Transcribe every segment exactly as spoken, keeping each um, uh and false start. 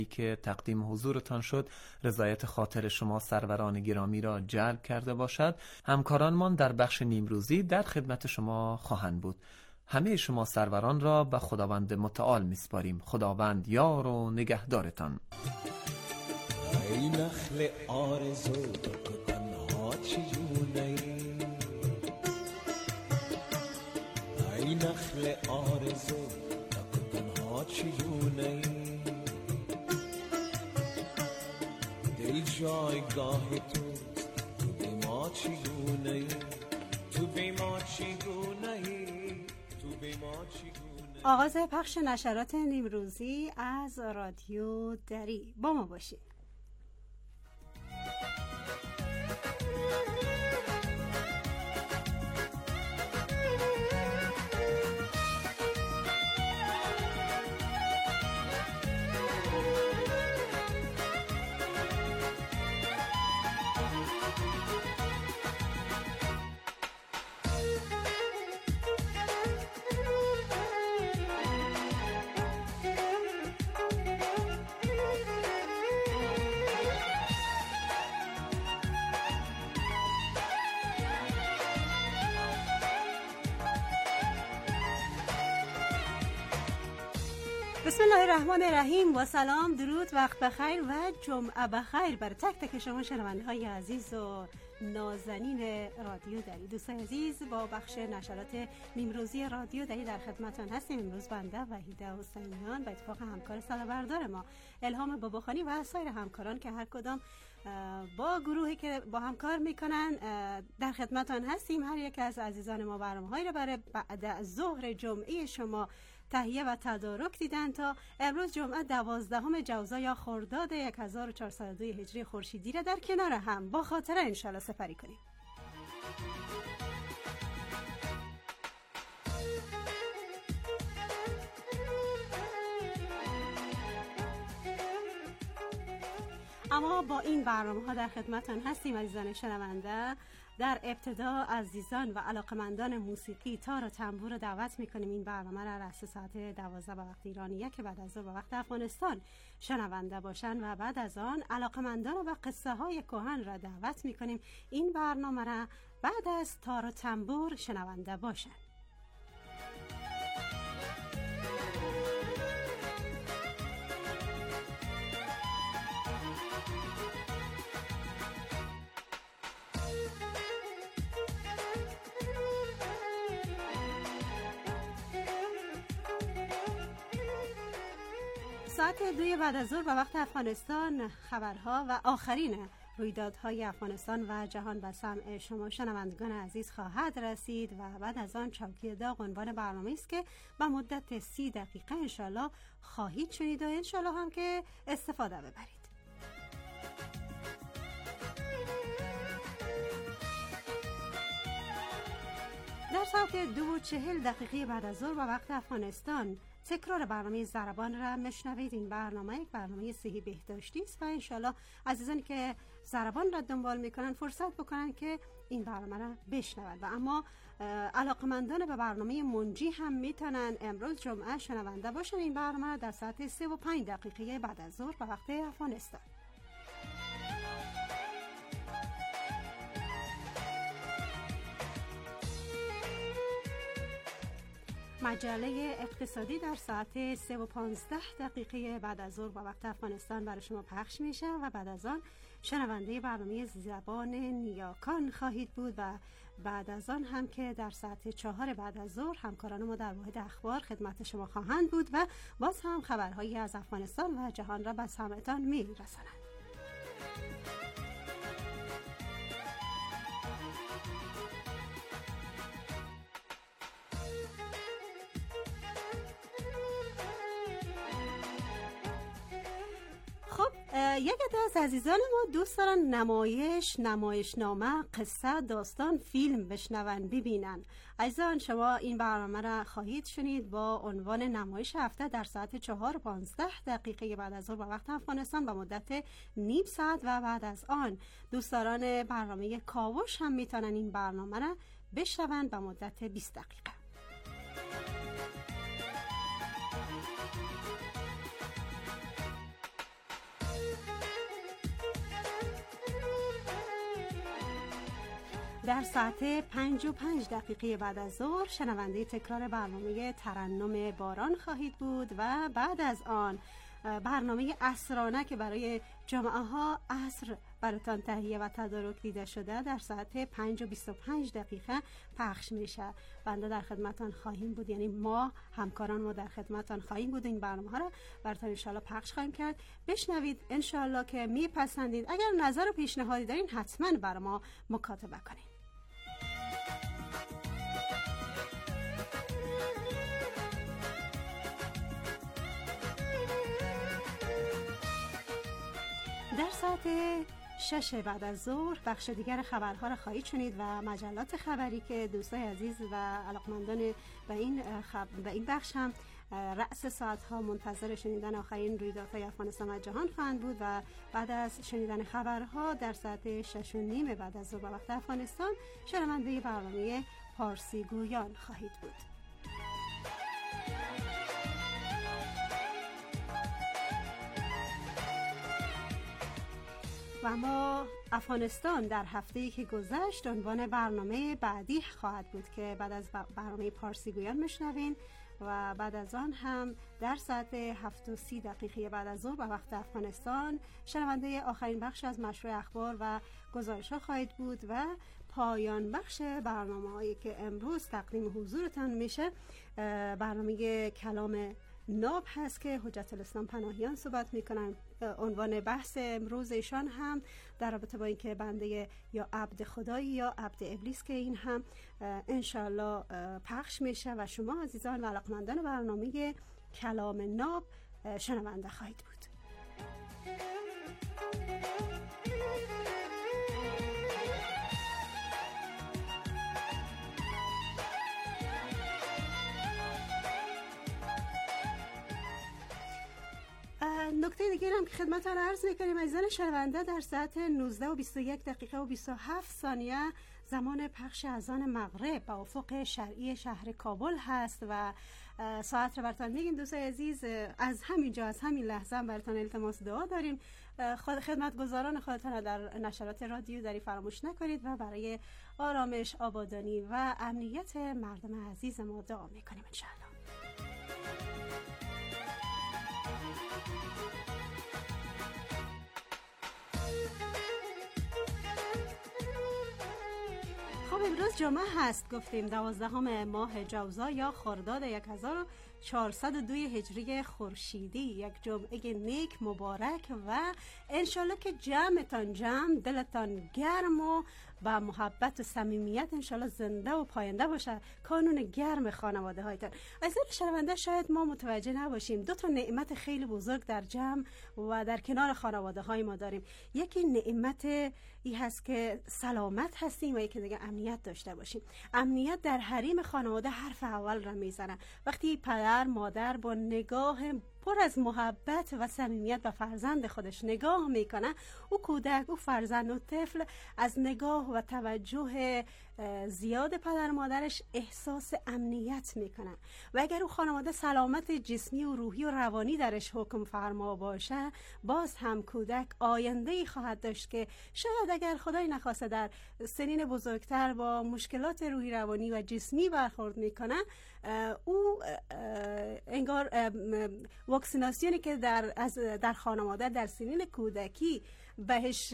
که تقدیم حضورتان شد رضایت خاطر شما سروران گرامی را جلب کرده باشد. همکارانمان در بخش نیمروزی در خدمت شما خواهند بود. همه شما سروران را به خداوند متعال میسپاریم. خداوند یار و نگهدارتان. ای نخل آرزو تو تنها چگونه ای ای نخل آرزو تو تنها چگونه دل جایگاه تو تو به ما چگونه تو به ما چگونه تو به ما چگونه. آغاز پخش نشرات نیمروزی از رادیو دری. با ما باشید. بسم الله الرحمن الرحیم. با سلام، درود، وقت بخیر و جمعه بخیر بر تک تک شما شنونده های عزیز و نازنین رادیو دری. دوستان عزیز، با بخش نشرات نیمروزی رادیو دری در خدمتتان هستیم. امروز بنده وحیده حسینیان به اتفاق همکار سال‌بردار ما الهام باباخانی و سایر همکاران که هر کدام با گروهی که با هم کار میکنن در خدمتتان هستیم. هر یک از عزیزان ما برنامه‌هایی رو برای بعد از ظهر جمعه شما تهیه و تدارک دیدن تا امروز جمعه دوازدهم جوزا یا خرداد هزار و چهارصد و دو هجری خورشیدی را در کنار هم با خاطر انشالله سپری کنیم. اما با این برنامه ها در خدمتان هستیم عزیزان شنونده. در ابتدا عزیزان و علاقمندان موسیقی تار و تنبور رو دعوت میکنیم این برنامه را رأس ساعت دوازده به وقت ایرانیه که بعد از ظهر به وقت افغانستان شنونده باشن و بعد از آن علاقمندان و قصه های کهن را دعوت میکنیم این برنامه را بعد از تار و تنبور شنونده باشن. ساعت دوی بعد از ظهر به وقت افغانستان خبرها و آخرین رویدادهای افغانستان و جهان به سمع شما شنوندگان عزیز خواهد رسید و بعد از آن چوکی داغ عنوان برنامه است که به مدت سی دقیقه انشالله خواهید شنید و انشالله هم که استفاده ببرید. در ساعت دو و چهل دقیقه بعد از ظهر به وقت افغانستان تکرار برنامه ضربان را مشنوید. این برنامه یک برنامه صحی بهداشتی است و انشالله عزیزانی که ضربان را دنبال میکنن فرصت بکنن که این برنامه را بشنوند و اما علاقمندان به برنامه منجی هم میتونن امروز جمعه شنونده باشن این برنامه در ساعت سه و پنج دقیقه بعد از ظهر به وقت افغانستان. مجله اقتصادی در ساعت سه و پانزده دقیقه بعد از ظهر با وقت افغانستان برای شما پخش میشه و بعد از آن شنونده برنامه زبان نیاکان خواهید بود و بعد از آن هم که در ساعت چهار بعد از ظهر همکاران ما در واحد اخبار خدمت شما خواهند بود و باز هم خبرهایی از افغانستان و جهان را به سمعتان میرسانند. یک عده از عزیزان ما دوست دارن نمایش، نمایشنامه، قصه، داستان، فیلم بشنون ببینن. عزیزان شما این برنامه را خواهید شنید با عنوان نمایش هفته در ساعت چهار و پانزده دقیقه بعد از ظهر به وقت افغانستان به مدت نیم ساعت و بعد از آن دوستداران برنامه کاوش هم میتونن این برنامه را بشنون به مدت بیست دقیقه. در ساعت پنج و پنج دقیقه بعد از ظهر شنونده تکرار برنامه ترنم باران خواهید بود و بعد از آن برنامه عصرانه که برای جمعه ها عصر براتان تهیه و تدارک دیده شده در ساعت پنج و بیست و پنج دقیقه پخش میشه. بنده در خدمتان خواهیم بود، یعنی ما همکاران ما در خدمتان خواهیم بود. این برنامه ها را براتون انشالله پخش خواهیم کرد. بشنوید انشالله که میپسندید. اگر نظر و پیشنهادی دارین حتما بر ما مکاتبه کنید. در ساعت شش بعد از ظهر بخش دیگر خبرها را خواهید شنید و مجلات خبری که دوستای عزیز و علاقمندان به این خب... به این بخش هم رأس ساعت ها منتظر شنیدن آخرین رویدادهای افغانستان و جهان خواهند بود و بعد از شنیدن خبرها در ساعت شش و نیم بعد از ظهر به وقت افغانستان شنونده برنامه پارسی گویان خواهید بود. و اما افغانستان در هفته‌ای که گذشت عنوان برنامه بعدی خواهد بود که بعد از برنامه پارسی گویان میشنوین و بعد از آن هم در ساعت هفت و سی دقیقه بعد از ظهر به وقت افغانستان شنونده آخرین بخش از مشروع اخبار و گزارش‌ها خواهید بود و پایان بخش برنامه‌هایی که امروز تقدیم حضورتان میشه برنامه کلام ناب هست که حجت الاسلام پناهیان صحبت میکنن. عنوان بحث امروز ایشان هم در رابطه با اینکه بنده یا عبد خدایی یا عبد ابلیس که این هم انشالله پخش میشه و شما عزیزان و علاقمندان برنامه کلام ناب شنونده خواهید بود. نکته دیگه هم که خدمتتون عرض می‌کنیم عزیزان شنونده، در ساعت نوزده و بیست و یک دقیقه و بیست و هفت ثانیه زمان پخش اذان مغرب به افق شرعی شهر کابل هست و ساعت رو براتون میگیم دوستای عزیز. از همینجا از همین لحظه هم براتون التماس دعا داریم. خدمتگزاران خودتان در نشرات رادیو داری فراموش نکنید و برای آرامش، آبادانی و امنیت مردم عزیز ما دعا میکنیم انشاءالله. خب امروز جمعه هست، گفتیم دوازدهم ماه جوزا یا خرداد هزار و چهارصد و دو هجری خورشیدی. یک جمعه نیک مبارک و انشالله که جمعتان جمع، دلتان گرم و با محبت و صمیمیت انشالله زنده و پاینده باشه کانون گرم خانواده هایتان. عزیزان شنونده شاید ما متوجه نباشیم دو تا نعمت خیلی بزرگ در جمع و در کنار خانواده های ما داریم. یکی نعمت ای هست که سلامت هستیم و یکی دیگه امنیت داشته باشیم. امنیت در حریم خانواده حرف اول را میزنه. وقتی پدر مادر با نگاه پر از محبت و صمیمیت به فرزند خودش نگاه میکنه، او کودک، او فرزند و طفل از نگاه و توجه زیاد پدر مادرش احساس امنیت میکنه و اگر او خانواده سلامت جسمی و روحی و روانی درش حکم فرما باشه، باز هم کودک آینده‌ای خواهد داشت که شاید اگر خدای نخواسته در سنین بزرگتر با مشکلات روحی روانی و جسمی برخورد میکنه، او انگار واکسیناسیونی که در از در خانواده در سنین کودکی بهش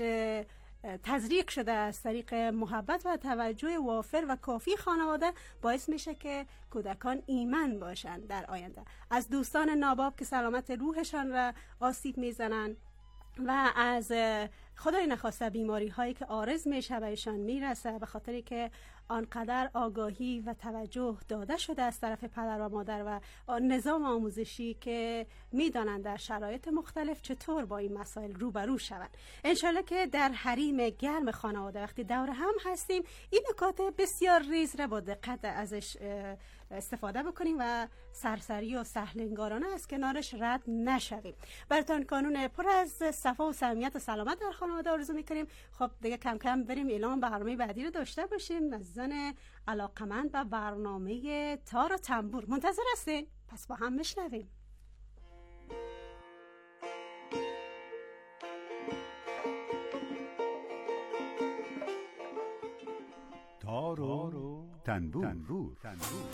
تزریق شده از طریق محبت و توجه وافر و کافی خانواده باعث میشه که کودکان ایمن باشن در آینده. از دوستان ناباب که سلامت روحشان را آسیب میزنن و از خدای نخواسته بیماری هایی که عارض میشه بهشان میرسه به خاطری که آنقدر آگاهی و توجه داده شده از طرف پدر و مادر و نظام آموزشی که میدانند در شرایط مختلف چطور با این مسائل روبرو شوند. انشالله که در حریم گرم خانواده وقتی دور هم هستیم این نکات بسیار ریز را با دقت ازش استفاده بکنیم و سرسری و سهلنگارانه از کنارش رد نشویم. براتون کانون پر از صفا و صمیمیت و سلامت در خانواده آرزو میکنیم. خب دیگه کم کم بریم اعلام برنامه بعدی رو داشته باشیم. عزیزان علاقمند و برنامه تار و تنبور منتظر هستین؟ پس با هم میشنویم. تار و تنبور, تنبور. تنبور.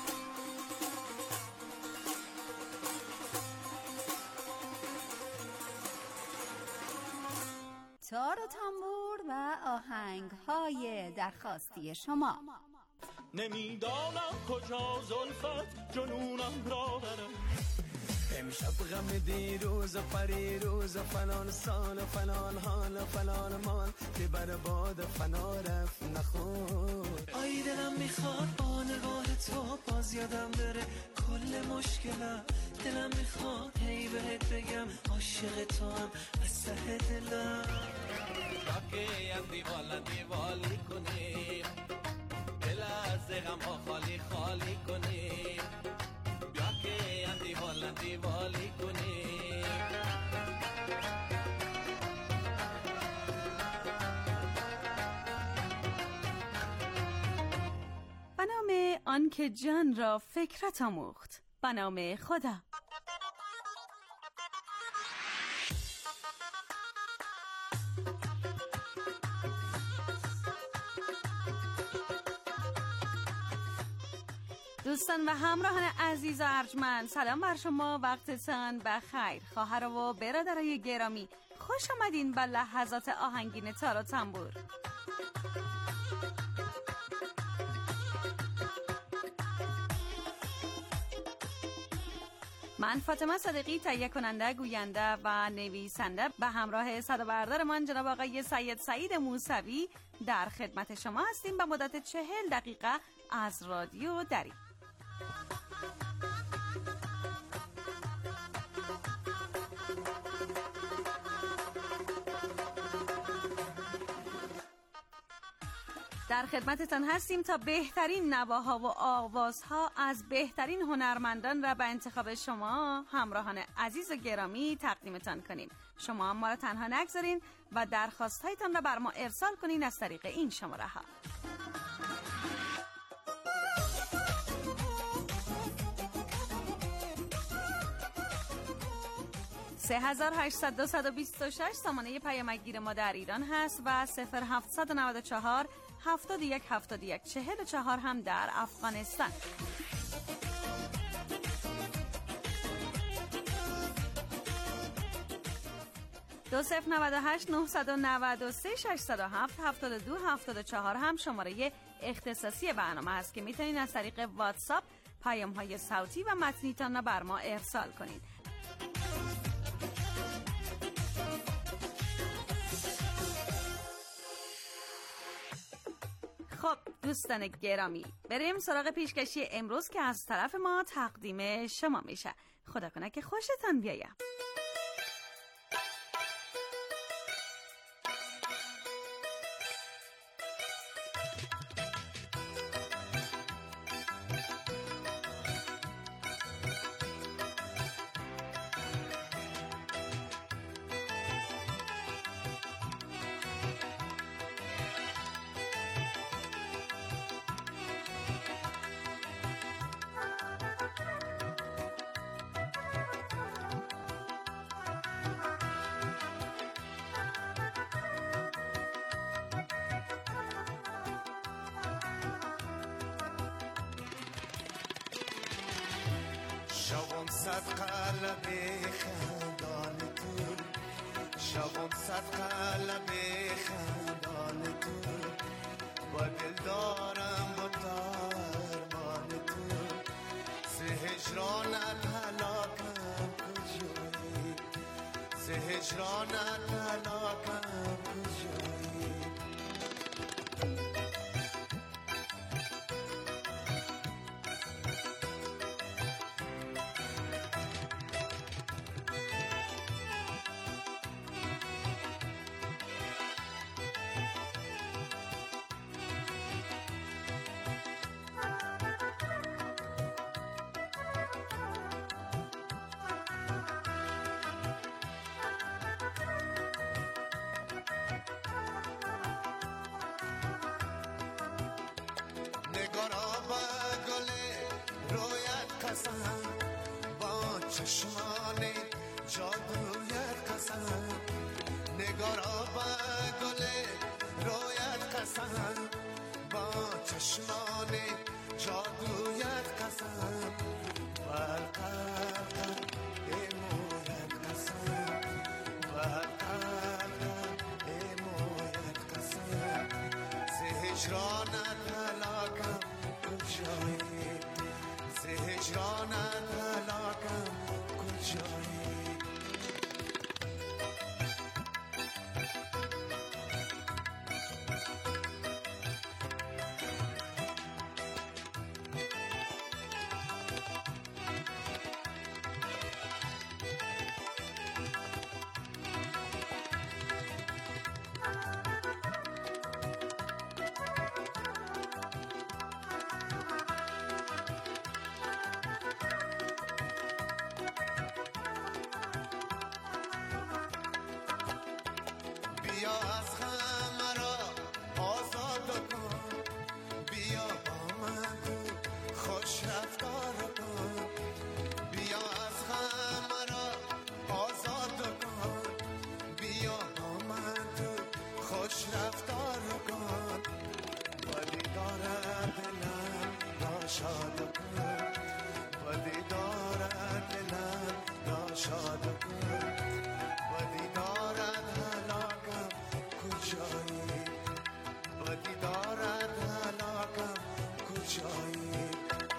تار و تنبور و آهنگ‌های درخواستی شما. نمیدانم کجا زلفت جنونم را برم، امشب غم دیروز و پریروز و فلان سال و فلان حال و فلان مال که بر باد فنا رفت نخور. آی دلم میخواد با نگاه تو باز یادم بره کل مشکلم، دلم میخواد هی بهت بگم عاشق تو هم از ته دلم. باقی هم دیوالا دیوالی کنیم، دل از غم ها خالی خالی کنیم، بیا که هم دیوالا دیوالی کنیم. به نام آن که جان را فکرت آموخت، به نام خدا. دوستان و همراهان عزیز و ارجمند، سلام بر شما، وقتتان بخیر. خواهر و برادرای گرامی، خوش آمدین به لحظات آهنگین تار و تنبور. من فاطمه صادقی، تهیه کننده، گوینده و نویسنده، به همراه صدابردارمان جناب آقای سید سعید موسوی در خدمت شما هستیم به مدت چهل دقیقه از رادیو دری. در خدمتتان هستیم تا بهترین نواها و آوازها از بهترین هنرمندان را به انتخاب شما همراهان عزیز و گرامی تقدیمتان کنیم. شما هم ما را تنها نگذارین و درخواستهایتان را بر ما ارسال کنین از طریق این شماره ها: سه هزار و هشتصد و بیست و شش سامانه پیامگیر ما در ایران هست و صفر هفتصد و نود و چهار هفتاد و یک هفتاد و یک چهل و چهار هم در افغانستان. دو صفر نود و هشت نهصد و نود و سه ششصد و هفت هفتاد و دو هفتاد و چهار هم شماره اختصاصی برنامه است که میتونید از طریق واتساپ پیام‌های صوتی و متنیتان را بر ما ارسال کنید. خب دوستان گرامی، بریم سراغ پیشکشی امروز که از طرف ما تقدیم شما میشه. خدا کنه که خوشتان بیاید. شبم صد قلب خندان تو، شبم صد قلب خندان تو، با دل دارم با درمان تو، ز هجرانت هلاکم کجایی، ز هجرانت هلاکم کجایی. با چشمان جادویت قسم، نگارا با گل رویت قسم، با چشمان جادویت قسم والقلب مویت قسم والقلب مویت قسم زهجرانت هلاکم کجایی زهجرانت هلاکم کجایی بیا از غم مرا آزاد کن بیا با من خوش رفتار کن بیا از غم مرا آزاد کن بیا با من خوش رفتار کن ولی دارد دلم ناشاد کن ولی دارد دلم ناشاد کن ولی دارد کجایی بدی دارد هلاکم کجایی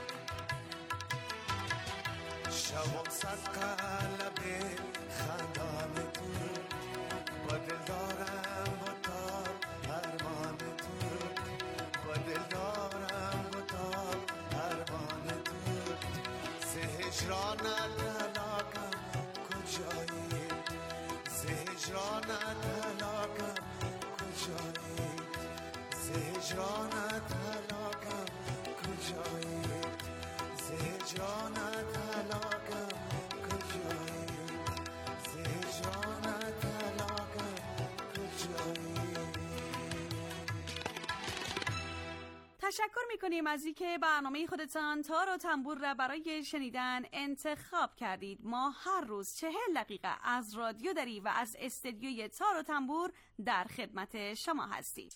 شبم صد قلب خندان تو با دل دارم با تار ارمان تو با دل دارم با تار ارمان تو زهجرانت هلاکم کجایی زهجرانت هلاکم کجایی زهجرانت هلاکم کجایی زهجرانت هلاکم کجایی زهجرانت هلاکم کجایی. تشکر میکنیم از اینکه برنامه خودتان تار و تنبور را برای شنیدن انتخاب کردید. ما هر روز چهل دقیقه از رادیو دری و از استدیوی تار و تنبور در خدمت شما هستیم.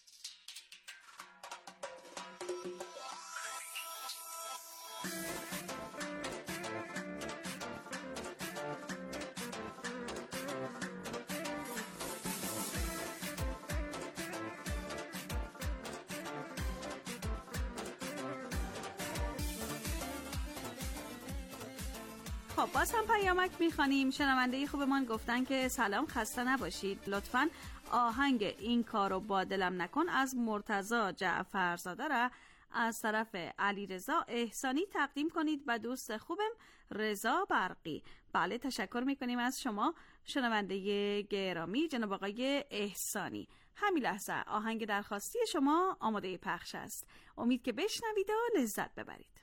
خب باز هم پیامک میخوانیم. شنونده خوبمان گفتن که سلام، خسته نباشید، لطفاً آهنگ این کارو با دلم نکن از مرتضی جعفرزاده را از طرف علیرضا احسانی تقدیم کنید و دوست خوبم رضا برقی. بله، تشکر میکنیم از شما شنونده گرامی جناب آقای احسانی. همین لحظه آهنگ درخواستی شما آماده پخش است. امید که بشنوید و لذت ببرید.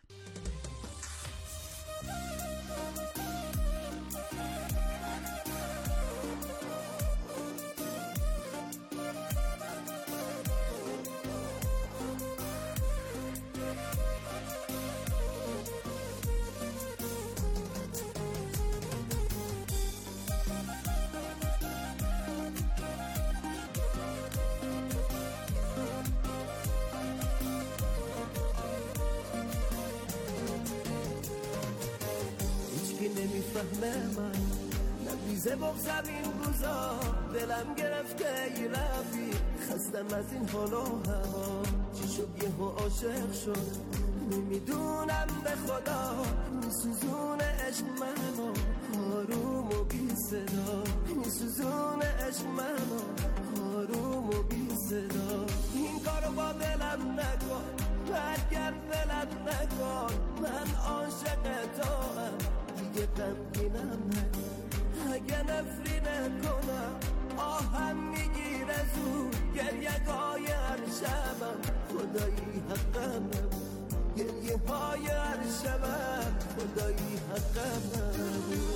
نمیفهمه من نبیزه بغزم این روزا دلم گرفته ای رفی خستم از این حال و هوا چی شد یه ها عاشق شد نمیدونم به خدا میسوزون عشق منو آروم و بی صدا میسوزون عشق منو آروم و بی صدا این کارو با دلم نکن برگرد دلم نکن من عاشق تو هم دیگه غمگینم نکن اگه نفری نکنم آهم میگیره زود گریه های هر شبم خدایی حقم گریه های هر شبم خدایی حقم.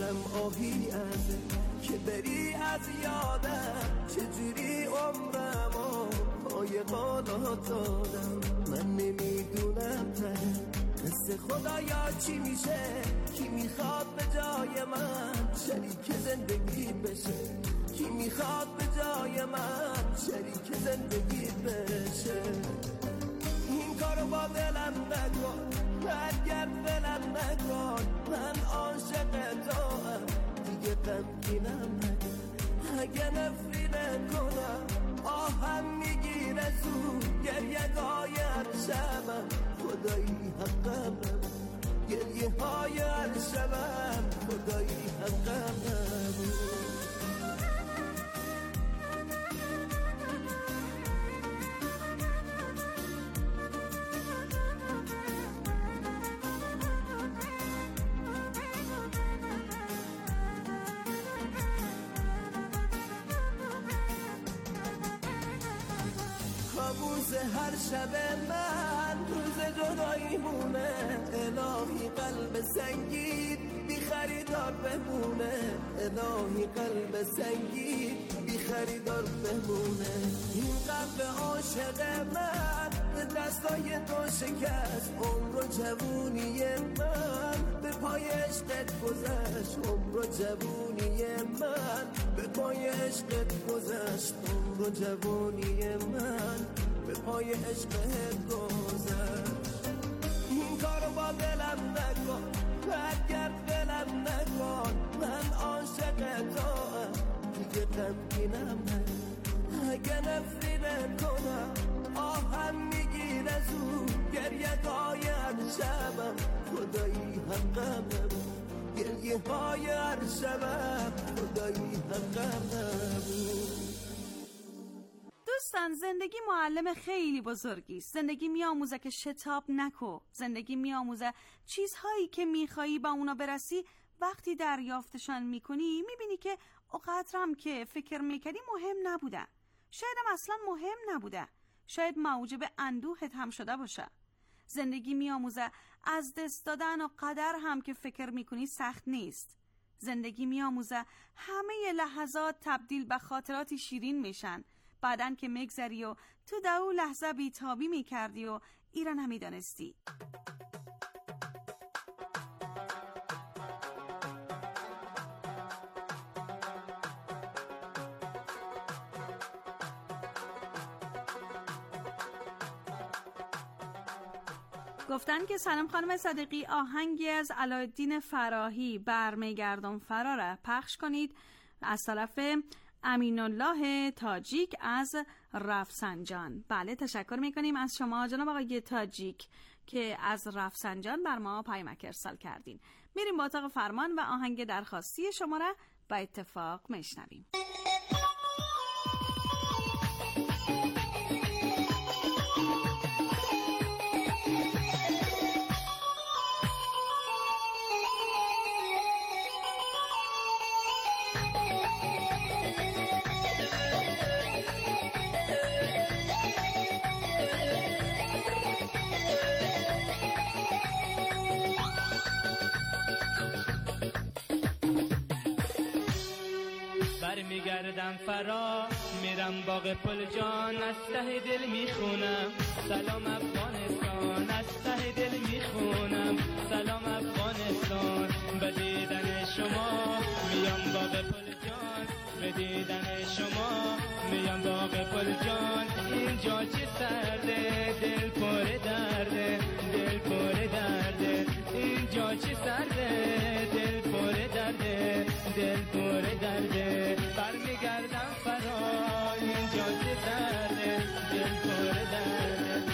دلم آهی ازه که بری از یادم، چجوری عمرمو پای قالات دادم. من نمیدونم ته قصه خدایا چی میشه، کی میخواد به جای من شریک زندگی بشه، کی میخواد به جای من شریک زندگی بشه. این کارو با دلم نکن، برگرد دلم نکن، من عاشق توام دیگه غمگینم نکن. اگه نفری نکنم آهم میگیره زود، گریه های هر شبم خدایی حقم، گریه های هر شبم خدایی حقم. کابوس هر شب من روز جدایی مونه، الهی قلب سنگین بی خریدار بمونه، الهی قلب سنگین بی خریدار بمونه. این قلب عاشق من به دستای تو شکست، عمر و جوونی من به پای عشقت گذشت، عمر و جوونی من به پای عشقت گذشت، عمر و جوونی من به پای عشقت گذشت. این کارو با دلم نکن، برگرد دلم نکن، من عاشق توام دیگه غمگینم نکن. اگه نفری نکنم آهم میگیره زود، گریه های هر شبم خدایی حقم، گریه های هر شبم خدایی حقم. دوستان، زندگی معلم خیلی بزرگی است. زندگی میآموزه که شتاب نکو. زندگی میآموزه چیزهایی که میخوایی با اونا برسی وقتی دریافتشان میکنی میبینی که اوقات هم که فکر میکردی مهم نبوده، شاید هم اصلا مهم نبوده، شاید موجب اندوهت هم شده باشه. زندگی میآموزه از دست دادن و قدر هم که فکر میکنی سخت نیست. زندگی میآموزه همه لحظات تبدیل به خاطراتی شیرین میشن بعدن که میگذری و تو دو لحظه بیتابی میکردی و ایران نمیدانستی. گفتن که سلام خانم صدیقی، آهنگی از علایالدین فراهی برمیگردم فراره پخش کنید از طرف امین الله تاجیک از رفسنجان. بله، تشکر میکنیم از شما جناب آقای تاجیک که از رفسنجان بر ما پیامک ارسال کردین. میریم با اتاق فرمان و آهنگ درخواستی شما را با اتفاق میشنویم. میگردم فرا میرم باغ پل جان، از ته دل میخونم سلام افغانستان، از ته دل میخونم سلام افغانستان. به دیدن شما میام باغ پل جان، به دیدن شما میام باغ پل جان. اینجا چه سرده دل پر درده، دل پر درده. اینجا چه سرده دل پر درده، دل پر درده. برمیگردم فرا اینجا چه سرده دل پر درده.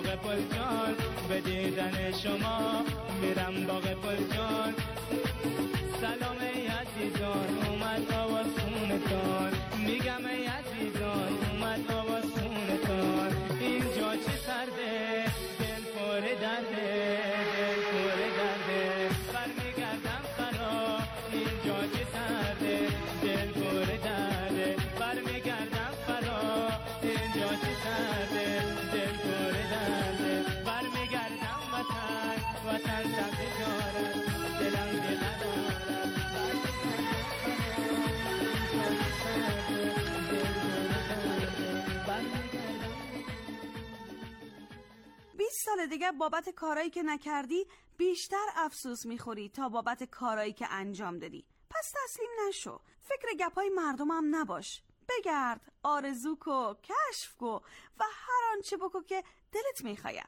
باغ پلجان، به دیدن شما میرم باغ پلجان. سلام ای عزیزان، اومد آواز خونتان، میگم ای عزیزان، اومد آواز خونتان. اینجا چه سرده، دل پر درده، دل پر درده، برمیگردم فرا. اینجا چه سرده، دل پر درده، برمیگردم فرا. اینجا چه سرده، دل پر درده، برمیگردم وطن، وطن سبزی دارد، دلم دل ندارد. بیست سال دیگه بابت کارایی که نکردی بیشتر افسوس میخوری تا بابت کارایی که انجام دادی. پس تسلیم نشو، فکر گپای مردم هم نباش. بگرد، آرزو کو، کشف کو و هر آنچه بکو که دلت میخواد.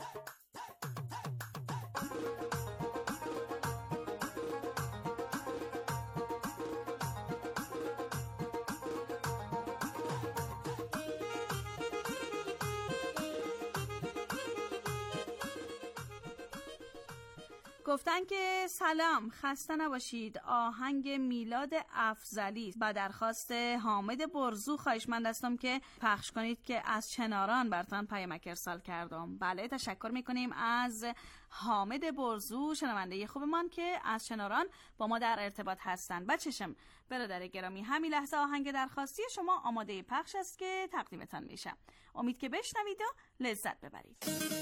گفتن که سلام، خسته نباشید، آهنگ میلاد افضلی با درخواست حامد برزو خواهشمند هستم که پخش کنید که از چناران براتون پیامک ارسال کردم. بله، تشکر میکنیم از حامد برزو، شنونده خوبمان که از چناران با ما در ارتباط هستن. بچشم برادر گرامی، همین لحظه آهنگ درخواستی شما آماده پخش است که تقدیمتان میشه. امید که بشنوید و لذت ببرید.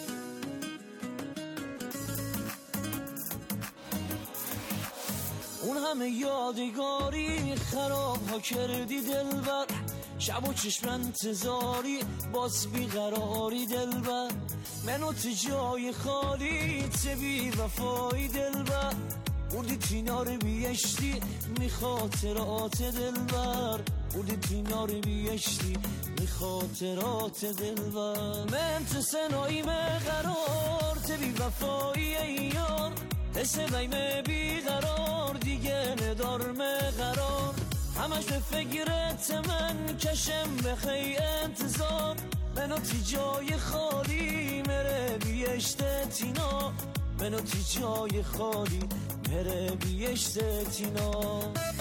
اون همه یادگاری خراب ها کردی دلبر، شب و چشم انتظاری باز بیقراری دلبر. منو تو جای خالی ته بی وفایی دلبر، بودی تینار بیشتی می خاطرات دلبر، بودی تینار بیشتی می خاطرات دلبر. من تو سنایی مقرار ته بی وفایی ایار، حس بیم بیقرار دیگه ندار مقرار. همش به فکرت من کشم بخی انتظار، منو تی جای خالی مره بیشت تینا، منو تی جای خالی مره بیشت تینا.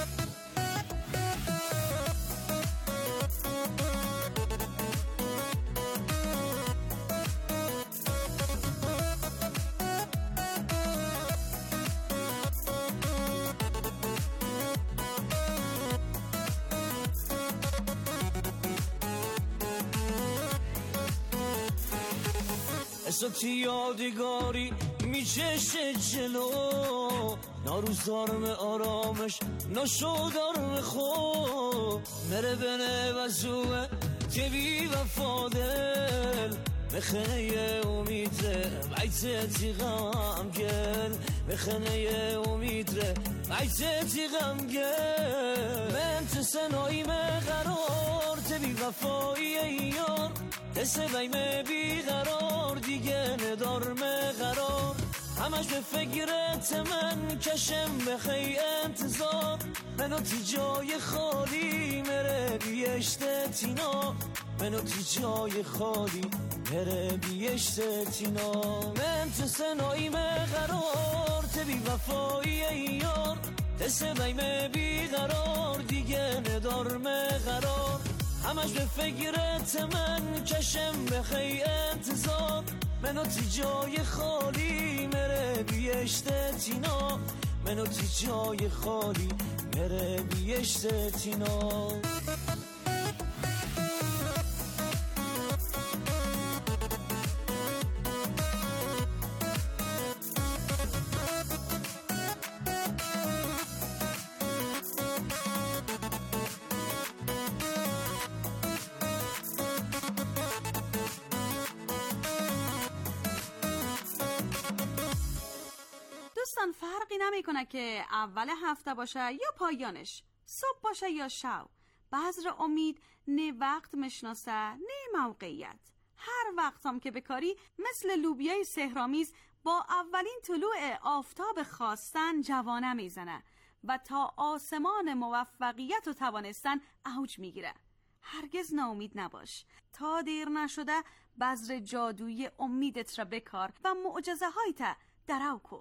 اساتی یادگاری میچشه جلو، ناروز دارم آرامش نشو دارم خوب. مره بنه وزوه که بی وفا دل، بخنه امید ره بیت تیغم گل، بخنه امید ره بیت تیغم گل. من تو سنایی مقرار ته بی وفایی ایار، حس بیم بیقرار دیگه ندار مقرار. همش به فکرت من کشم بخی انتظار، منو تی جای خالی مره بیشت تینا، منو تی جای خالی مره بیشت تینا. من تو سنایی مقرار ته بی وفایی ایار، حس بیم بیقرار دیگه ندار مقرار. همش به فکرت من کشم بخی انتظار، منو تی جای خالی مره بیشت تینا، منو تی جای خالی مره بیشت تینا. دوستان فرقی نمیکنه که اول هفته باشه یا پایانش، صبح باشه یا شب. بذر امید نه وقت مشناسه نه موقعیت. هر وقت هم که بکاری مثل لوبیای سحرآمیز با اولین طلوع آفتاب خواستن جوانه میزنه و تا آسمان موفقیت و توانستن اوج میگیره. هرگز ناامید نباش، تا دیر نشده بذر جادویی امیدت را بکار و معجزه هایت درو کو.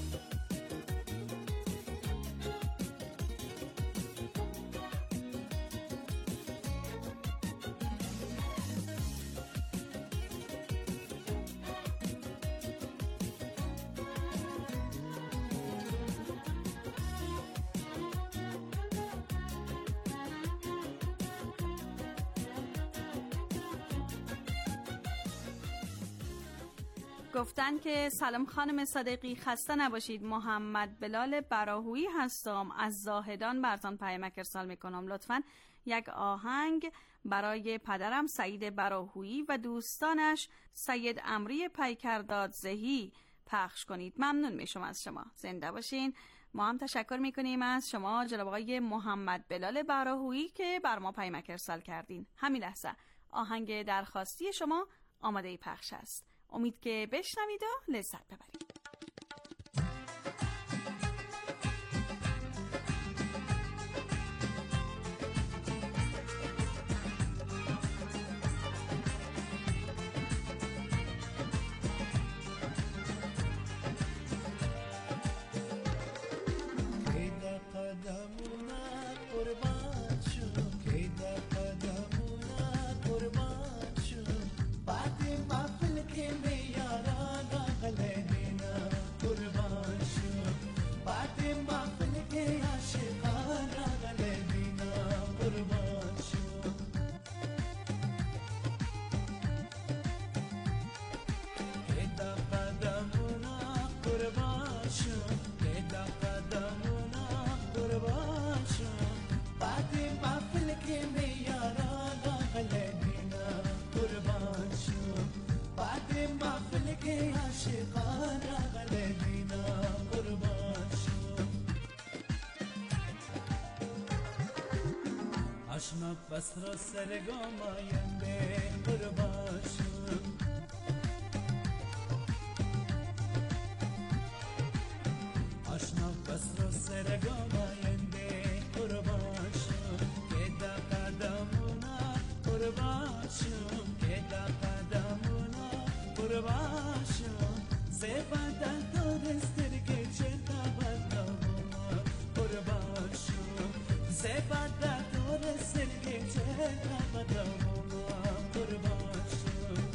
گفتن که سلام خانم صادقی، خسته نباشید. محمد بلال براهویی هستم، از زاهدان براتون پیامک ارسال میکنم. لطفاً یک آهنگ برای پدرم سعید براهویی و دوستانش سید امری پیکرداد زهی پخش کنید. ممنون میشم از شما. زنده باشین. ما هم تشکر میکنیم از شما جناب آقای محمد بلال براهویی که بر ما پیامک ارسال کردین. همین لحظه آهنگ درخواستی شما آماده پخش است. امید که بشنوید و لذت ببرید. آشنا بس را سرگام آینده قربان شد، آشنا بس را سرگام آینده قربان شد، که دا قدمونا قربان شد، که دا قدمونا قربان شد، سفادن تو دسترگه چه قبلمونا قربان شد، سفادن سرگه چه قدمونا قربان شد.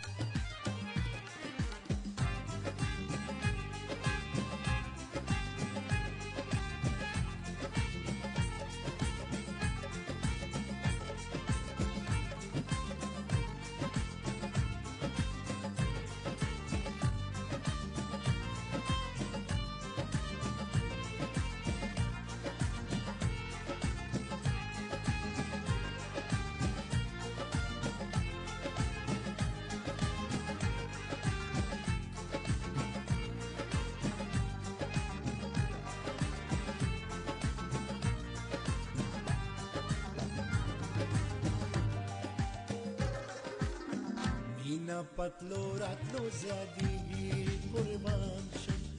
مینا پتلو راتلو زیادگی قربان شد،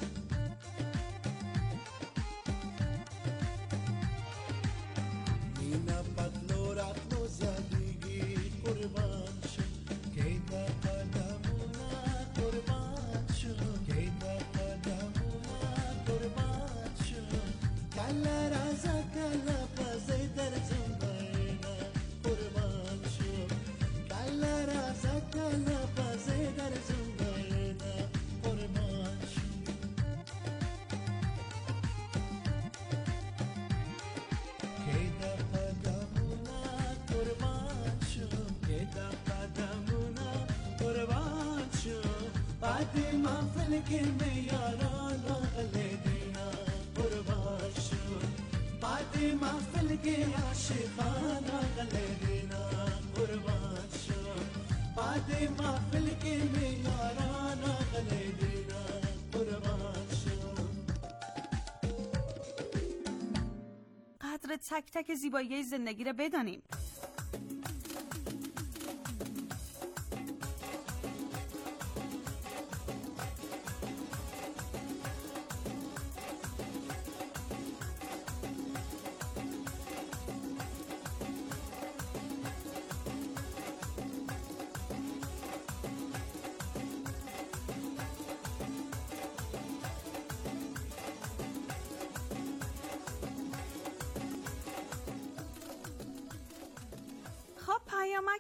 مینا پتلو راتلو زیادگی قربان شد، که دا قدمونا قربان شد، که دا قدمونا قربان شد، کلا رازا کلا پازه در زنباینا قربان شد، کلا رازا کلا پازه در زنباینا قربان شد، که دا قدمونا قربان شد، که دا قدمونا قربان شد، بعد ما فلک میاران غلی دینا قربان شد، بعد ما فلک عاشقان غلی دینا قربان شد، بعد ما فلک میاران غلی دینا قربان شد. قدر تک تک زیبایی زندگی را بدانیم.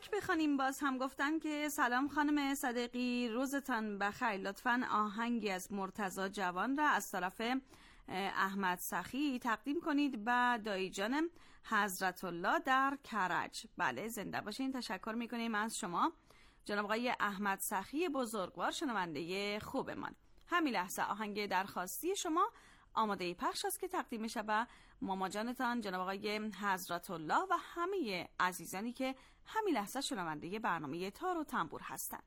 پیامک بخوانیم. باز هم گفتن که سلام خانم صدیقی، روزتان بخیر. لطفاً آهنگی از مرتضی جوان را از طرف احمد سخی تقدیم کنید به دایی جان حضرت الله در کرج. بله زنده باشین. تشکر میکنیم از شما جناب آقای احمد سخی بزرگوار، شنونده خوبمان. همین لحظه آهنگ درخواستی شما آماده پخش است که تقدیم میشه به ماما جانتان جناب آقای حضرت الله و همه عزیزانی که همین لحظه شنونده برنامه تار و تنبور هستند.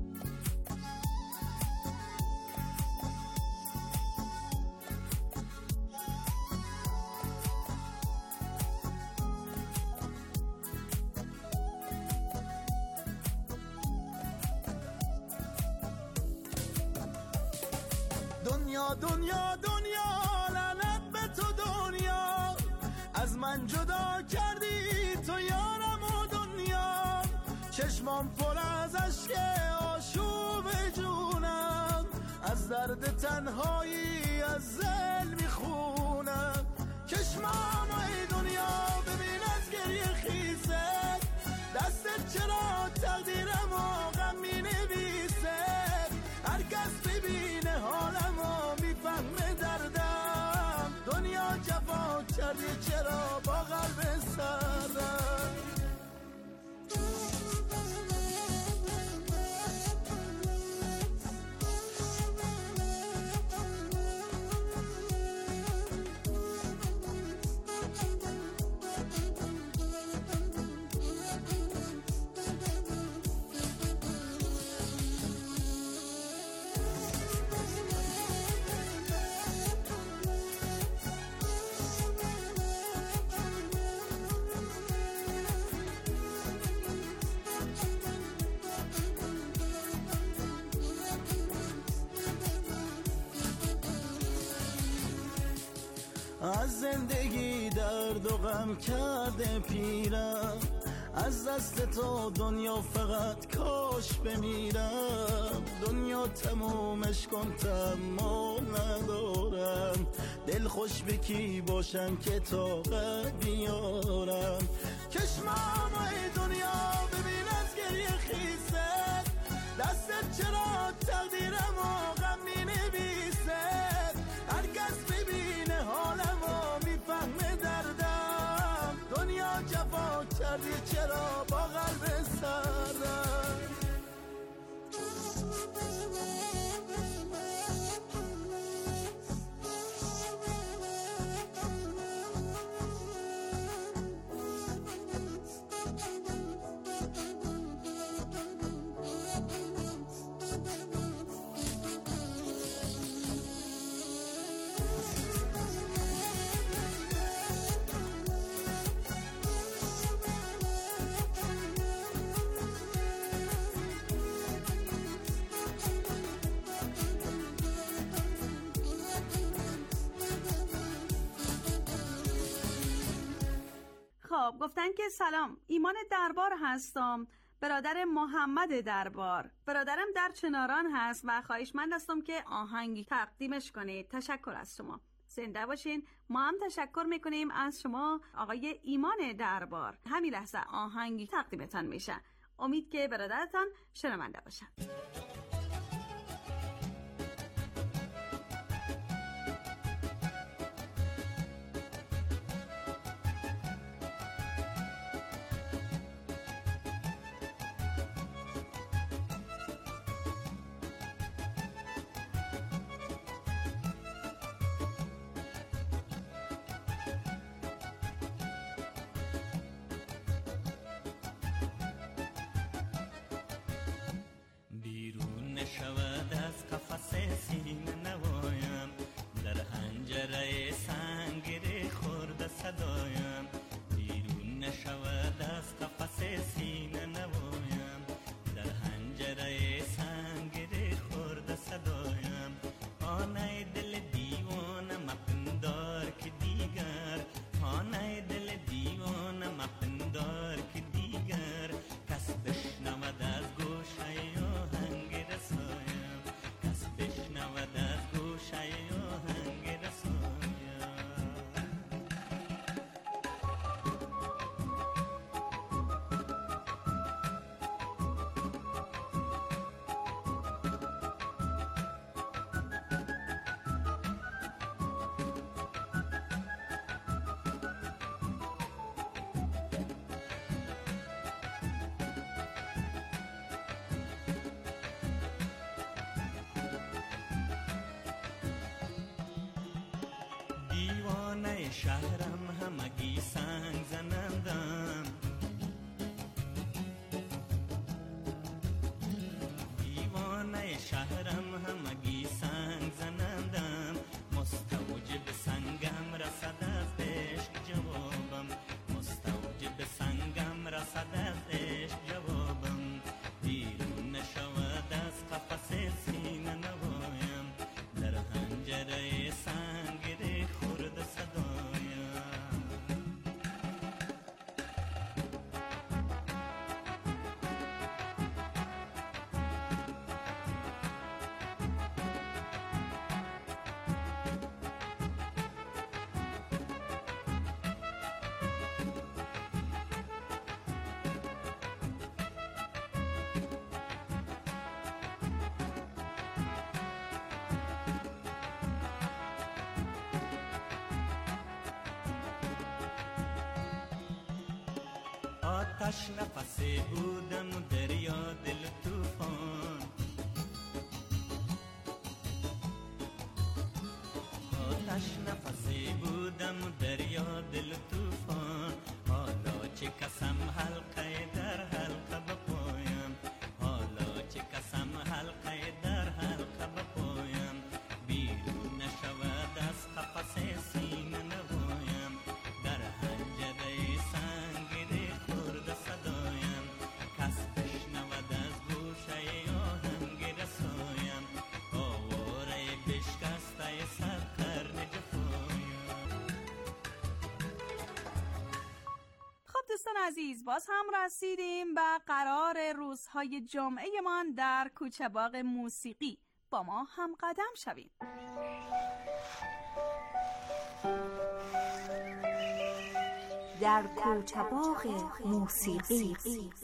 دنیا دنیا دنیا لعنت به تو دنیا، از من جدا کردی تو یارم و دنیا. چشمام پر از اشک آشوب جونم، از درد تنهایی از زل میخونم. چشمام ای دنیا ببین از گریه خیزه، دستت چرا تقدیرم و غم مینویسه. هر کس ببینه حالم و میفهمه دردم، دنیا جفا کردی چرا با قلب سردم. از زندگی درد و غم کرده پیرم، از دست تو دنیا فقط کاش بمیرم. دنیا تمومش کن تمام ندارم، دل خوش به کی باشم که طاقت بیارم. چشمام ای دنیا ببین از گریه خیزه، دستت چرا تقدیرم و غم مینویسه. هر کس ببینه حالم و میفهمه دردم، دنیا جفا کردی چرا با قلب سردم. خب گفتن که سلام، ایمان دربار هستم، برادر محمد دربار. برادرم در چناران هست و خواهشمند هستم که آهنگی تقدیمش کنید. تشکر از شما. زنده باشین. ما هم تشکر میکنیم از شما آقای ایمان دربار. همین لحظه آهنگی تقدیمتان میشه. امید که برادرتان شنونده باشن. شود از قفس سینه نوایم، در حنجره سنگری خورده صدایم. بیرون نشود از قفس سینه نوایم، در حنجره سنگری خورده صدایم. آنای دل دیوانه مپندار که دیگر، آنای دل دیوانه مپندار که دیگر. کس بشنود از گوشه آهنگ رسایم، کس بشنود از گوشه شهرم همگی سنگ زنندم، دیوانه شهرم همگی سنگ زنندم، مستوجب سنگم رسد از عشق جوابم، مستوجب سنگم رسد از عشق جوابم، بیرون نشود از قفس سینه نوایم، در حنجره سنگ خورد صدایم. آتش نفسی بودم و دریا دل توفان، آتش نفسی بودم و دریا دل توفان، حالا چه کسم حلقه در حلقه بپایم، حالا چه کسم حلقه در حلقه بپایم، بیرون نشود از قفس سینه نوایم، در حنجره سنگ خورد صدایم، کس بشنود از گوشه آهنگ رسایم، آواره بشکسته سر قرن جفایم. خب دوستان عزیز، باز هم رسیدیم به قرار روزهای جمعه من در کوچه باغ موسیقی. با ما هم قدم شوید. در کوچه باغ موسیقی.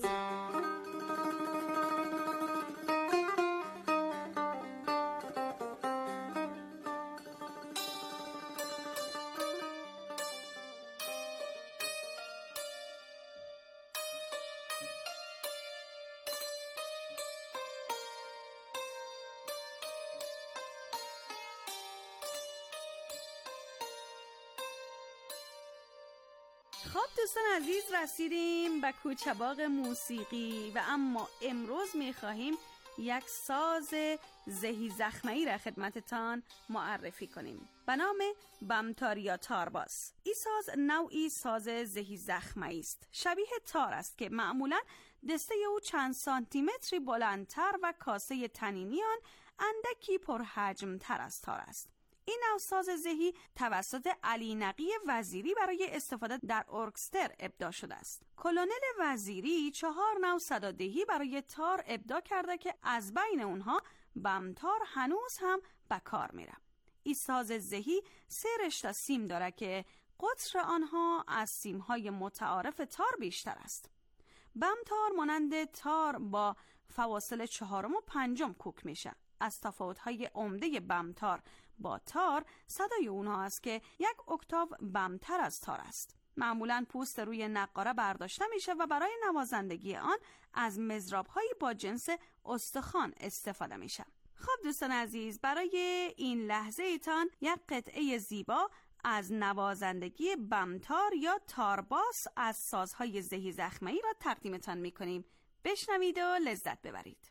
خب دوستان عزیز، رسیدیم به کوچه باغ موسیقی و اما امروز می‌خواهیم یک ساز زهی زخمه‌ای را خدمتتان معرفی کنیم به نام بمتار یا تارباس. این ساز نوعی ساز زهی زخمه‌ای است، شبیه تار است که معمولاً دسته او چند سانتی متری بلندتر و کاسه تنینی آن اندکی پرحجم‌تر از تار است. این نوع ساز زهی توسط علی نقی وزیری برای استفاده در ارکستر ابداع شده است. کلونل وزیری چهار نوع صدادهی برای تار ابداع کرده که از بین اونها بمتار هنوز هم به کار میره. این ساز زهی سه رشته سیم داره که قطر آنها از سیمهای متعارف تار بیشتر است. بمتار مانند تار با فواصل چهارم و پنجم کوک میشه. از تفاوت‌های عمده بمتار با تار صدای اونها است که یک اکتاو بمتر از تار است. معمولاً پوست روی نقاره برداشته میشه و برای نوازندگی آن از مضراب‌هایی با جنس استخوان استفاده میشه. خب دوستان عزیز، برای این لحظه ایتان یک قطعه زیبا از نوازندگی بمتار یا تارباس از سازهای زهی زخمه‌ای را تقدیمتان میکنیم. بشنوید و لذت ببرید.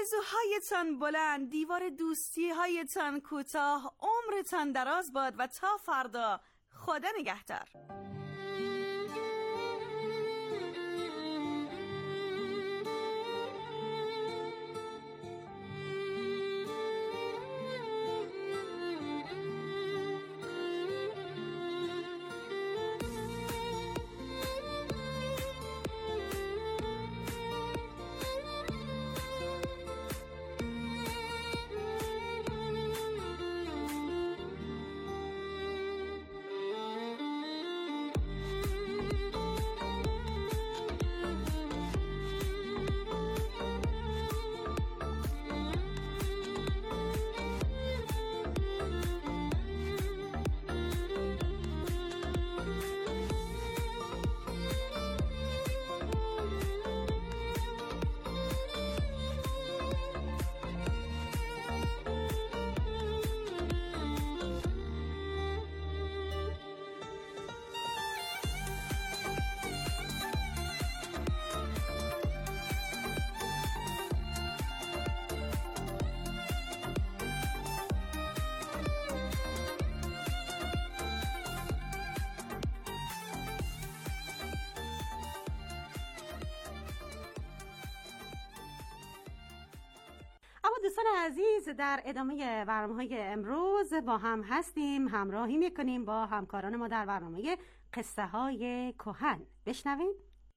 آرزوهایتان بلند، دیوار دوستی هایتان کوتاه، عمرتان دراز باد و تا فردا خدا نگهدار. دوستان عزیز، در ادامه برنامه‌های امروز با هم هستیم، همراهی میکنیم با همکاران ما در برنامه قصه های کهن. بشنویم.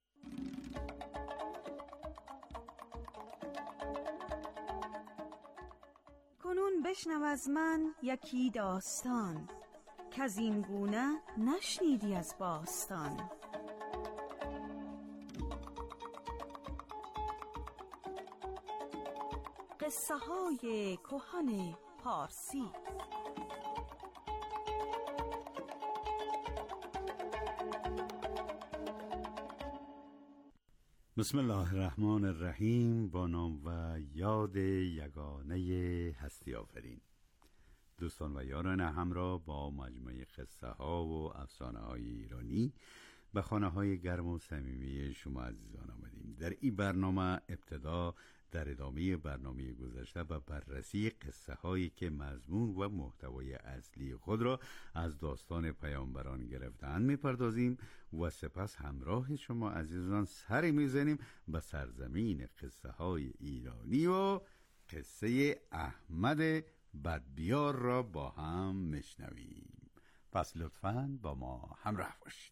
کنون بشنو از من یکی داستان، که از این گونه نشنیدی از باستان. قصه های کهن پارسی. بسم الله الرحمن الرحیم. با نام و یاد یگانه هستی آفرین. دوستان و یاران همراه با مجموعه قصه ها و افسانه های ایرانی به خانه های گرم و صمیمی شما عزیزان آمدیم. در این برنامه ابتدا در ادامه برنامه گذشته و بررسی قصه هایی که مضمون و محتوای اصلی خود را از داستان پیامبران گرفتند میپردازیم و سپس همراه شما عزیزان سری میزنیم به سرزمین قصه های ایرانی و قصه احمد بدبیار را با هم میشنویم. پس لطفاً با ما همراه باشید.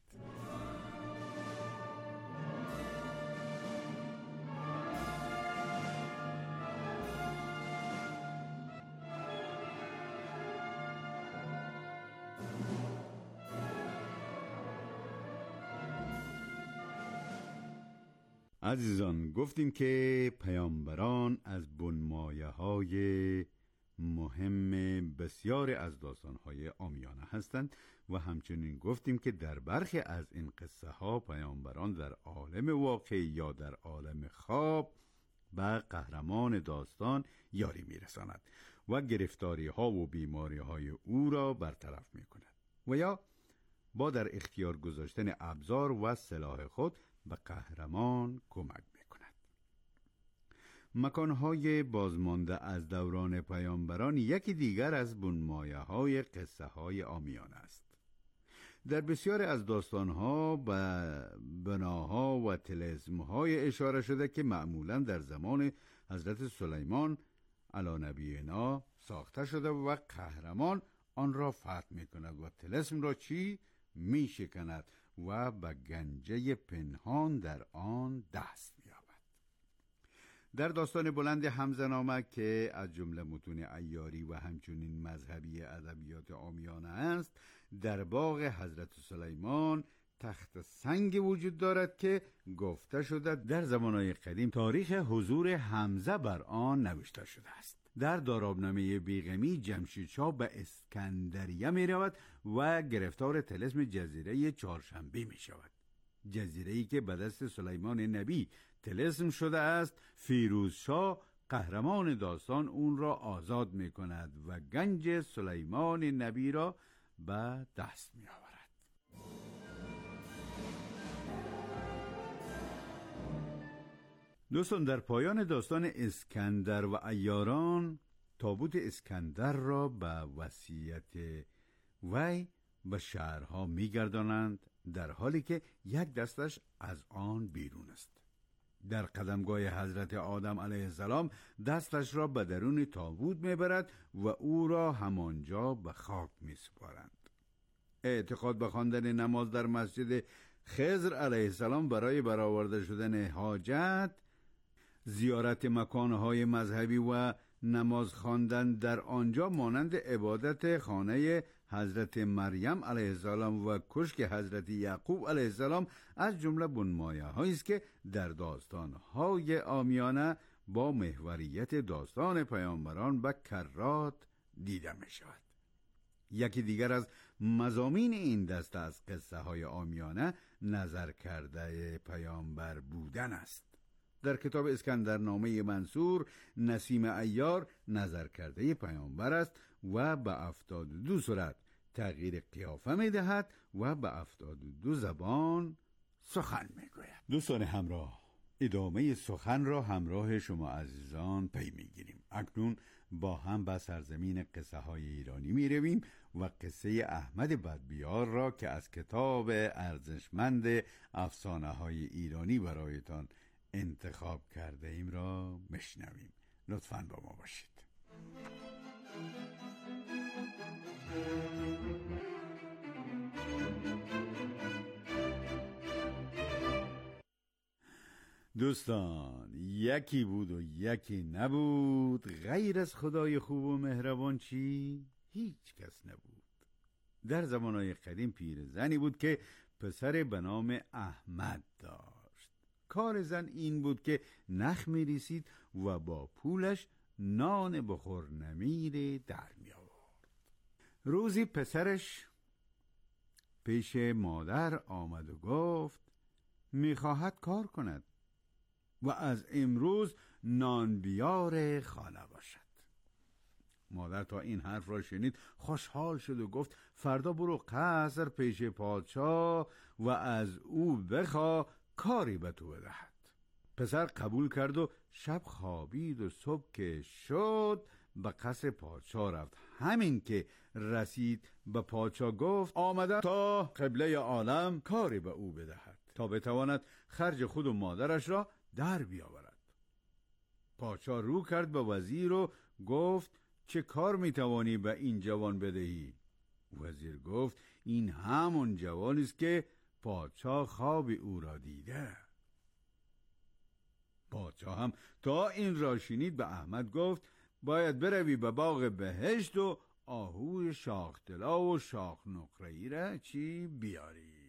عزیزان، گفتیم که پیامبران از بنمایه های مهم بسیار از داستان‌های عامیانه هستند و همچنین گفتیم که در برخی از این قصه ها پیامبران در عالم واقعی یا در عالم خواب به قهرمان داستان یاری میرساند و گرفتاری ها و بیماری های او را برطرف می کند و یا با در اختیار گذاشتن ابزار و سلاح خود به قهرمان کمک میکند. مکانهای بازمانده از دوران پیامبران یکی دیگر از بنمایه های قصه های عامیانه است. در بسیار از داستانها به بناها و طلسم‌های اشاره شده که معمولا در زمان حضرت سلیمان علی نبینا ساخته شده و قهرمان آن را فتح میکند و طلسم را چی میشکند و به گنجه پنهان در آن دست می‌یابد. در داستان بلند حمزه نامه که از جمله متون عیاری و همچنین مذهبی ادبیات عامیانه است، در باغ حضرت سلیمان تخت سنگ وجود دارد که گفته شده در زمانهای قدیم تاریخ حضور حمزه بر آن نوشته شده است. در دارابنامه بیغمی جمشید شاه به اسکندریه می رود و گرفتار طلسم جزیره چهارشنبه می شود. جزیره‌ای که به دست سلیمان نبی طلسم شده است. فیروز شاه قهرمان داستان اون را آزاد می کند و گنج سلیمان نبی را به دست می آورد. دوستان، در پایان داستان اسکندر و عیاران تابوت اسکندر را به وصیت وی به شهرها می‌گردانند، در حالی که یک دستش از آن بیرون است. در قدمگاه حضرت آدم علیه السلام دستش را به درون تابوت میبرد و او را همانجا به خاک میسپارند. اعتقاد به خواندن نماز در مسجد خضر علیه السلام برای برآورده شدن حاجت، زیارت مکانهای مذهبی و نماز خواندن در آنجا مانند عبادت خانه حضرت مریم علیه السلام و کشک حضرت یعقوب علیه السلام از جمله بنمایه هایی است که در داستان های عامیانه با محوریت داستان پیامبران به کرات دیده می شود. یکی دیگر از مضامین این دسته از قصه های عامیانه نظر کرده پیامبر بودن است. در کتاب اسکندرنامه منصور نسیم عیار نظر کرده پیامبر است و به هفتاد و دو صورت تغییر قیافه می دهد و به هفتاد و دو زبان سخن می گوید. دوستان همراه، ادامه سخن را همراه شما عزیزان پی می گیریم. اکنون با هم به سرزمین قصه های ایرانی می رویم و قصه احمد بدبیار را که از کتاب ارزشمند افسانه های ایرانی برایتان انتخاب کرده ایم را مشنویم. لطفاً با ما باشید. دوستان، یکی بود و یکی نبود، غیر از خدای خوب و مهربان چی؟ هیچ کس نبود. در زمانهای قدیم پیر زنی بود که پسر به نام احمد داشت. کار زن این بود که نخ می ریسید و با پولش نان بخور نمیر در می آورد. روزی پسرش پیش مادر آمد و گفت می خواهد کار کند و از امروز نان بیار خانه باشد. مادر تا این حرف را شنید خوشحال شد و گفت فردا برو قصر پیش پادشاه و از او بخوا کاری به تو بدهد. پسر قبول کرد و شب خوابید و صبح که شد به قصر پادشاه رفت. همین که رسید به پادشاه گفت آمده تا قبله عالم کاری به او بدهد تا بتواند خرج خود و مادرش را در بیاورد. پادشاه رو کرد به وزیر و گفت چه کار میتوانی به این جوان بدهی؟ وزیر گفت این همون جوانی است که پادشاه خواب او را دیده. پادشاه هم تا این را شنید به احمد گفت باید بروی به باغ بهشت و آهوی شاخ طلا و شاخ نقره‌ای را چی بیاری.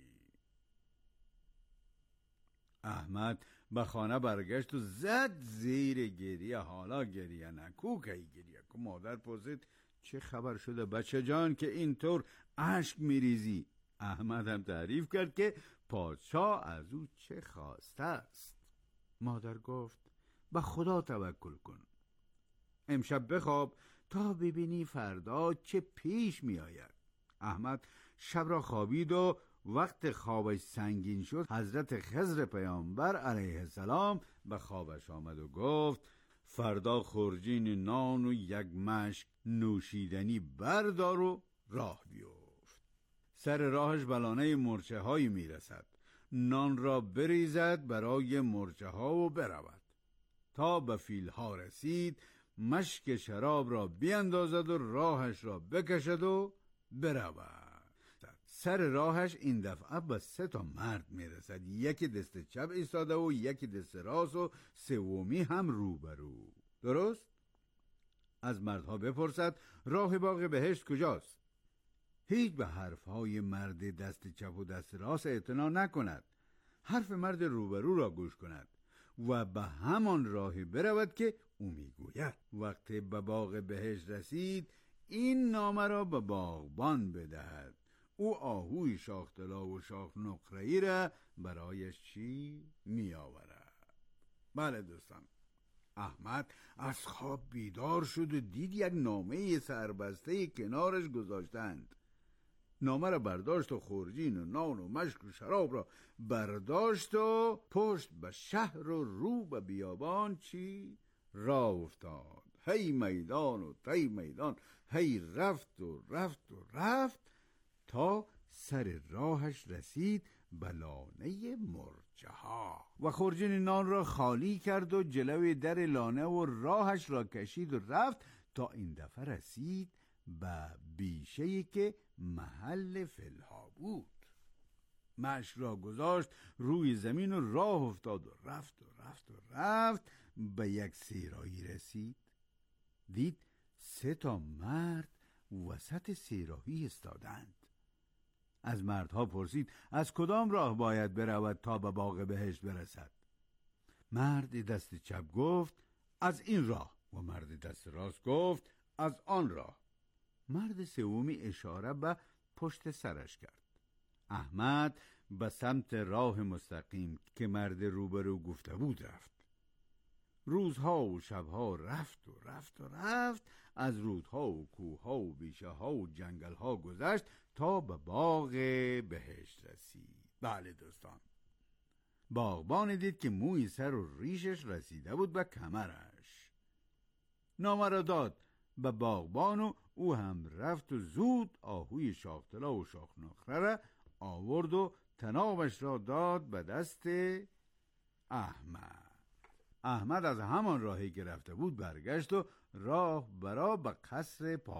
احمد به خانه برگشت و زد زیر گریه. حالا گریه نکو که گریه که مادر پرسید چه خبر شده بچه جان که اینطور اشک میریزی؟ احمد هم تعریف کرد که پادشاه از او چه خواسته است. مادر گفت به خدا توکل کن، امشب بخواب تا ببینی فردا چه پیش می آید. احمد شب را خوابید و وقت خوابش سنگین شد حضرت خضر پیامبر علیه السلام به خوابش آمد و گفت فردا خورجین نان و یک مشک نوشیدنی بردار و راه بیفت. سر راهش بلانه مرچه هایی می رسد. نان را بریزد برای مرچه ها و برود. تا به فیل ها رسید مشک شراب را بیندازد و راهش را بکشد و برود. سر راهش این دفعه به سه تا مرد میرسد. یکی دست چپ ایستاده و یکی دست راست و سومی هم روبرو. درست؟ از مردها بپرسد راه باغ بهشت کجاست؟ هیچ به حرفهای مرد دست چپ و دست راست اعتنا نکند. حرف مرد روبرو را گوش کند و به همان راهی برود که او میگوید. وقتی به باغ بهشت رسید این نامه را به باغبان بدهد. او آهوی شاخ طلا و شاخ نقره‌ای را برایش چی می آورد. بله دوستان، احمد از خواب بیدار شد و دید یک نامه سربسته کنارش گذاشتند. نامه را برداشت و خورجین و نان و مشک و شراب را برداشت و پشت به شهر و رو به بیابان چی راه افتاد. هی میدان و تی میدان، هی رفت و رفت و رفت تا سر راهش رسید به لانه مرجها و خورجین نان را خالی کرد و جلوی در لانه و راهش را کشید و رفت تا این دفعه رسید به بیشه‌ای که محل فلها بود. مشک را گذاشت روی زمین و راه افتاد و رفت و رفت و رفت به یک سیرایی رسید. دید سه تا مرد وسط سیراهی ایستادند. از مردها پرسید از کدام راه باید برود تا به باغ بهشت برسد. مرد دست چپ گفت از این راه و مرد دست راست گفت از آن راه. مرد سومی اشاره به پشت سرش کرد. احمد به سمت راه مستقیم که مرد روبرو گفته بود رفت. روزها و شبها رفت و رفت و رفت، از رودها و کوهها و بیشه ها و جنگل ها گذشت تا به باغ بهشت رسید. بله دوستان، باغبان دید که موی سر و ریشش رسیده بود به کمرش. نامه را داد به باغبان و او هم رفت و زود آهوی شاخطلا و شاخناخره را آورد و تنابش را داد به دست احمد. احمد از همان راهی که رفته بود برگشت و راه برا به قصر